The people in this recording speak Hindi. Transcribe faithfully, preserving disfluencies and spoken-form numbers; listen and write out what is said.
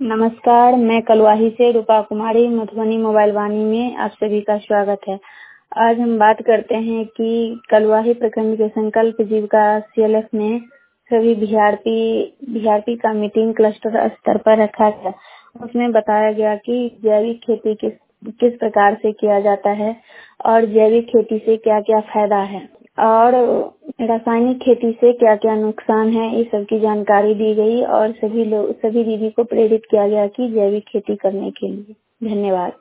नमस्कार, मैं कलवाही से रूपा कुमारी मधुबनी मोबाइल वाणी में आप सभी का स्वागत है। आज हम बात करते हैं कि कलवाही प्रखंड के संकल्प जीविका सीएलएफ में सभी बीआरपी बीआरपी का मीटिंग क्लस्टर स्तर पर रखा गया। उसमें बताया गया कि जैविक खेती किस किस प्रकार से किया जाता है और जैविक खेती से क्या क्या फायदा है और रासायनिक खेती से क्या क्या नुकसान है, इस सब की जानकारी दी गई और सभी लोग सभी दीदी को प्रेरित किया गया कि जैविक खेती करने के लिए। धन्यवाद।